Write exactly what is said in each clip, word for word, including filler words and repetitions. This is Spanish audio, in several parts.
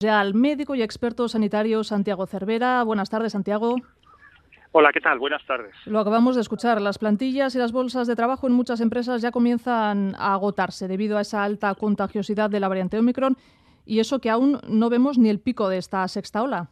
Ya al médico y experto sanitario Santiago Cervera. Buenas tardes, Santiago. Hola, ¿qué tal? Buenas tardes. Lo acabamos de escuchar. Las plantillas y las bolsas de trabajo en muchas empresas ya comienzan a agotarse debido a esa alta contagiosidad de la variante Omicron, y eso que aún no vemos ni el pico de esta sexta ola.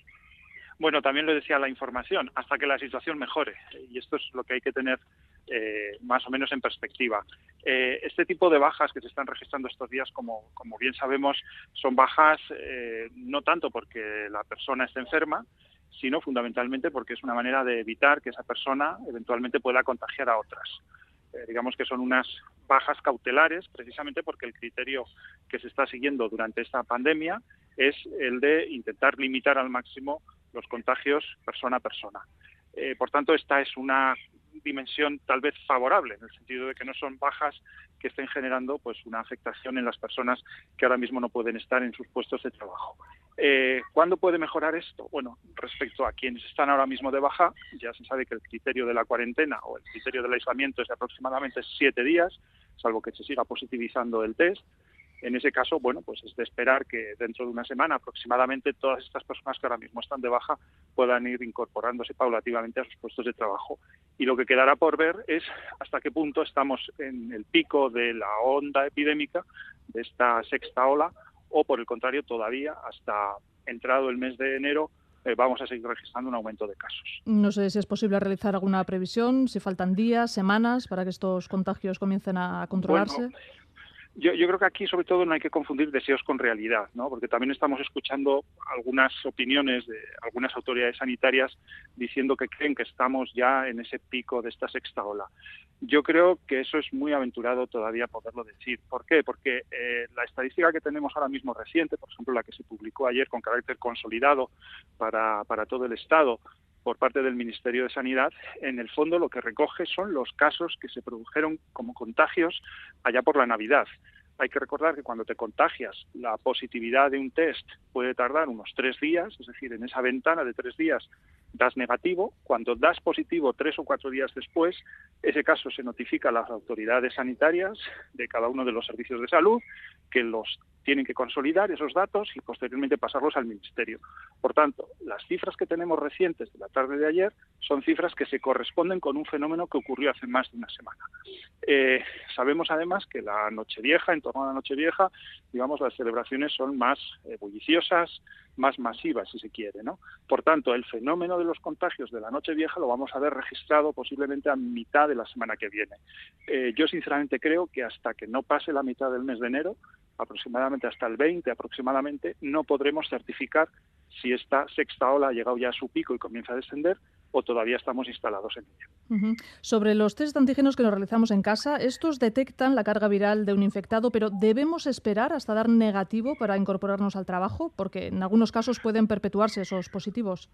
Bueno, también lo decía la información, hasta que la situación mejore, y esto es lo que hay que tener eh, más o menos en perspectiva. Eh, este tipo de bajas que se están registrando estos días, como, como bien sabemos, son bajas eh, no tanto porque la persona esté enferma, sino fundamentalmente porque es una manera de evitar que esa persona eventualmente pueda contagiar a otras. Eh, digamos que son unas bajas cautelares, precisamente porque el criterio que se está siguiendo durante esta pandemia es el de intentar limitar al máximo los contagios persona a persona. Eh, por tanto, esta es una dimensión tal vez favorable, en el sentido de que no son bajas que estén generando pues una afectación en las personas que ahora mismo no pueden estar en sus puestos de trabajo. Eh, ¿Cuándo puede mejorar esto? Bueno, respecto a quienes están ahora mismo de baja, ya se sabe que el criterio de la cuarentena o el criterio del aislamiento es de aproximadamente siete días, salvo que se siga positivizando el test. En ese caso, bueno, pues es de esperar que dentro de una semana aproximadamente todas estas personas que ahora mismo están de baja puedan ir incorporándose paulativamente a sus puestos de trabajo. Y lo que quedará por ver es hasta qué punto estamos en el pico de la onda epidémica de esta sexta ola, o por el contrario, todavía hasta entrado el mes de enero eh, vamos a seguir registrando un aumento de casos. No sé si es posible realizar alguna previsión, si faltan días, semanas para que estos contagios comiencen a controlarse. Bueno, Yo, yo creo que aquí, sobre todo, no hay que confundir deseos con realidad, ¿no? Porque también estamos escuchando algunas opiniones de algunas autoridades sanitarias diciendo que creen que estamos ya en ese pico de esta sexta ola. Yo creo que eso es muy aventurado todavía poderlo decir. ¿Por qué? Porque eh, la estadística que tenemos ahora mismo reciente, por ejemplo, la que se publicó ayer con carácter consolidado para, para todo el Estado, por parte del Ministerio de Sanidad, en el fondo lo que recoge son los casos que se produjeron como contagios allá por la Navidad. Hay que recordar que cuando te contagias, la positividad de un test puede tardar unos tres días, es decir, en esa ventana de tres días das negativo. Cuando das positivo tres o cuatro días después, ese caso se notifica a las autoridades sanitarias de cada uno de los servicios de salud, que los tienen que consolidar esos datos y posteriormente pasarlos al Ministerio. Por tanto, las cifras que tenemos recientes de la tarde de ayer son cifras que se corresponden con un fenómeno que ocurrió hace más de una semana. Eh, sabemos además que la Nochevieja, en torno a la Nochevieja, digamos, las celebraciones son más eh, bulliciosas, más masivas, si se quiere, ¿no? Por tanto, el fenómeno de los contagios de la Nochevieja lo vamos a ver registrado posiblemente a mitad de la semana que viene. Eh, yo sinceramente creo que hasta que no pase la mitad del mes de enero, aproximadamente hasta el veinte aproximadamente, no podremos certificar si esta sexta ola ha llegado ya a su pico y comienza a descender o todavía estamos instalados en ella. Uh-huh. Sobre los test de antígenos que nos realizamos en casa, estos detectan la carga viral de un infectado, pero ¿debemos esperar hasta dar negativo para incorporarnos al trabajo? Porque en algunos casos pueden perpetuarse esos positivos.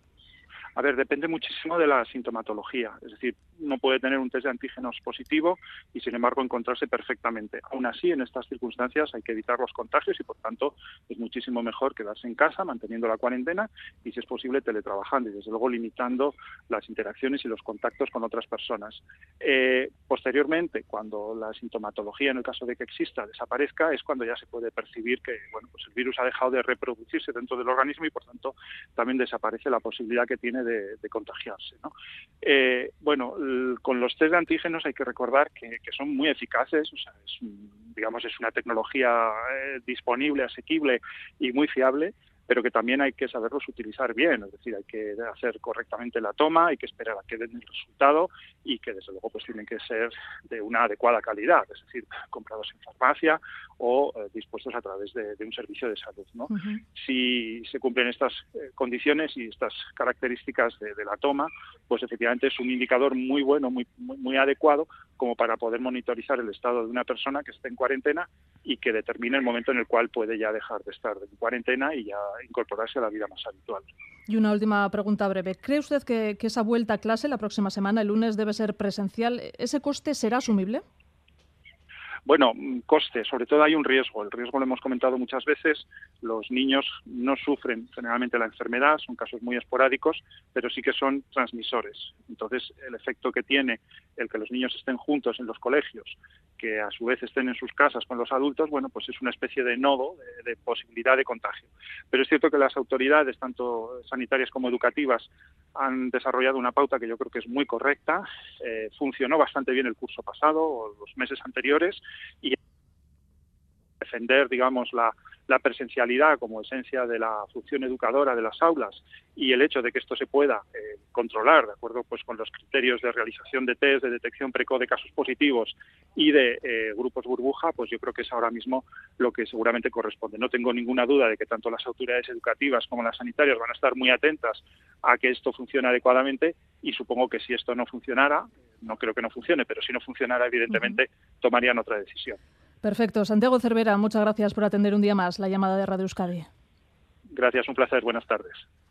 A ver, depende muchísimo de la sintomatología. Es decir, uno puede tener un test de antígenos positivo y, sin embargo, encontrarse perfectamente. Aún así, en estas circunstancias hay que evitar los contagios y, por tanto, es muchísimo mejor quedarse en casa, manteniendo la cuarentena y, si es posible, teletrabajando y, desde luego, limitando las interacciones y los contactos con otras personas. Eh, posteriormente, cuando la sintomatología, en el caso de que exista, desaparezca, es cuando ya se puede percibir que, bueno, pues el virus ha dejado de reproducirse dentro del organismo y, por tanto, también desaparece la posibilidad que tiene De, de contagiarse, ¿no? Eh, bueno, el, con los test de antígenos hay que recordar que, que son muy eficaces, o sea, es, digamos, es una tecnología eh, disponible, asequible y muy fiable, pero que también hay que saberlos utilizar bien, es decir, hay que hacer correctamente la toma, hay que esperar a que den el resultado y que, desde luego, pues tienen que ser de una adecuada calidad, es decir, comprados en farmacia o eh, dispuestos a través de, de un servicio de salud, ¿no? Uh-huh. Si se cumplen estas eh, condiciones y estas características de, de la toma, pues efectivamente es un indicador muy bueno, muy, muy, muy adecuado como para poder monitorizar el estado de una persona que esté en cuarentena y que determine el momento en el cual puede ya dejar de estar en cuarentena y ya incorporarse a la vida más habitual. Y una última pregunta breve. ¿Cree usted que, que esa vuelta a clase la próxima semana, el lunes, debe ser presencial? ¿Ese coste será asumible? Bueno, coste, sobre todo hay un riesgo. El riesgo lo hemos comentado muchas veces. Los niños no sufren generalmente la enfermedad, son casos muy esporádicos, pero sí que son transmisores. Entonces, el efecto que tiene el que los niños estén juntos en los colegios, que a su vez estén en sus casas con los adultos, bueno, pues es una especie de nodo de, de posibilidad de contagio. Pero es cierto que las autoridades, tanto sanitarias como educativas, han desarrollado una pauta que yo creo que es muy correcta. Eh, funcionó bastante bien el curso pasado o los meses anteriores, y defender, digamos, la, la presencialidad como esencia de la función educadora de las aulas y el hecho de que esto se pueda eh, controlar de acuerdo pues con los criterios de realización de test, de detección precoz de casos positivos y de eh, grupos burbuja, pues yo creo que es ahora mismo lo que seguramente corresponde. No tengo ninguna duda de que tanto las autoridades educativas como las sanitarias van a estar muy atentas a que esto funcione adecuadamente, y supongo que si esto no funcionara, no creo que no funcione, pero si no funcionara, evidentemente uh-huh. tomarían otra decisión. Perfecto. Santiago Cervera, muchas gracias por atender un día más la llamada de Radio Euskadi. Gracias, un placer. Buenas tardes.